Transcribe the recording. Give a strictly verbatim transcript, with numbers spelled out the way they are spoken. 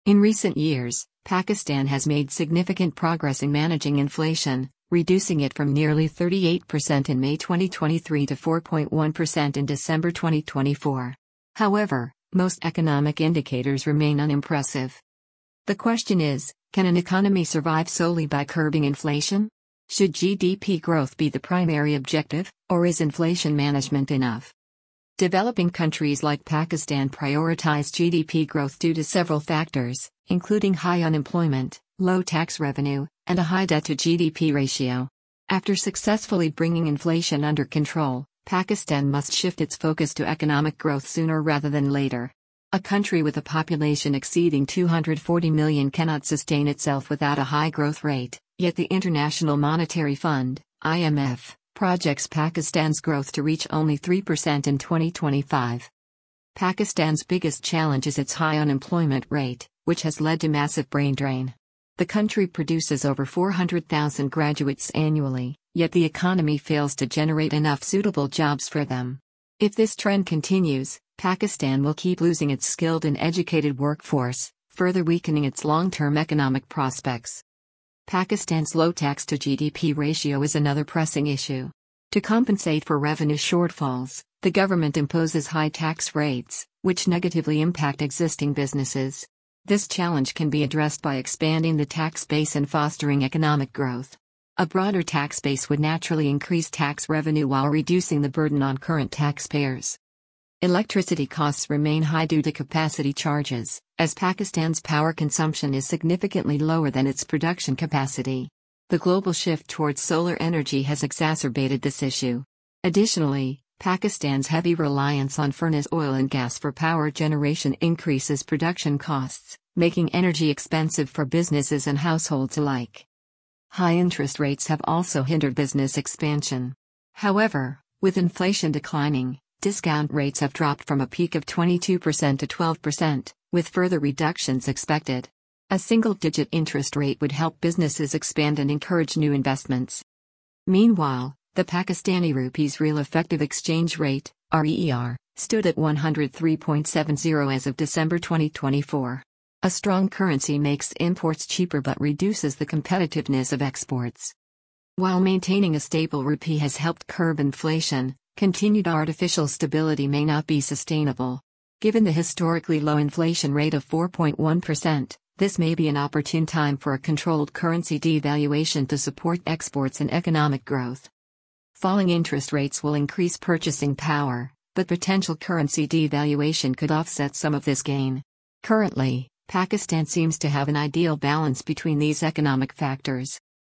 In recent years, Pakistan has made significant progress in managing inflation, reducing it from nearly thirty-eight percent in May twenty twenty-three to four point one percent in December twenty twenty-four. However, most economic indicators remain unimpressive. The question is, can an economy survive solely by curbing inflation? Should G D P growth be the primary objective, or is inflation management enough? Developing countries like Pakistan prioritize G D P growth due to several factors, including high unemployment, low tax revenue, and a high debt-to-G D P ratio. After successfully bringing inflation under control, Pakistan must shift its focus to economic growth sooner rather than later. A country with a population exceeding two hundred forty million cannot sustain itself without a high growth rate, yet the International Monetary Fund, I M F, projects Pakistan's growth to reach only three percent in twenty twenty-five. Pakistan's biggest challenge is its high unemployment rate, which has led to massive brain drain. The country produces over four hundred thousand graduates annually, yet the economy fails to generate enough suitable jobs for them. If this trend continues, Pakistan will keep losing its skilled and educated workforce, further weakening its long-term economic prospects. Pakistan's low tax-to-G D P ratio is another pressing issue. To compensate for revenue shortfalls, the government imposes high tax rates, which negatively impact existing businesses. This challenge can be addressed by expanding the tax base and fostering economic growth. A broader tax base would naturally increase tax revenue while reducing the burden on current taxpayers. Electricity costs remain high due to capacity charges, as Pakistan's power consumption is significantly lower than its production capacity. The global shift towards solar energy has exacerbated this issue. Additionally, Pakistan's heavy reliance on furnace oil and gas for power generation increases production costs, making energy expensive for businesses and households alike. High interest rates have also hindered business expansion. However, with inflation declining, discount rates have dropped from a peak of twenty-two percent to twelve percent, with further reductions expected. A single-digit interest rate would help businesses expand and encourage new investments. Meanwhile, the Pakistani rupee's real effective exchange rate, R E E R, stood at one hundred three point seven zero as of December twenty twenty-four. A strong currency makes imports cheaper but reduces the competitiveness of exports. While maintaining a stable rupee has helped curb inflation, continued artificial stability may not be sustainable. Given the historically low inflation rate of four point one percent, this may be an opportune time for a controlled currency devaluation to support exports and economic growth. Falling interest rates will increase purchasing power, but potential currency devaluation could offset some of this gain. Currently, Pakistan seems to have an ideal balance between these economic factors.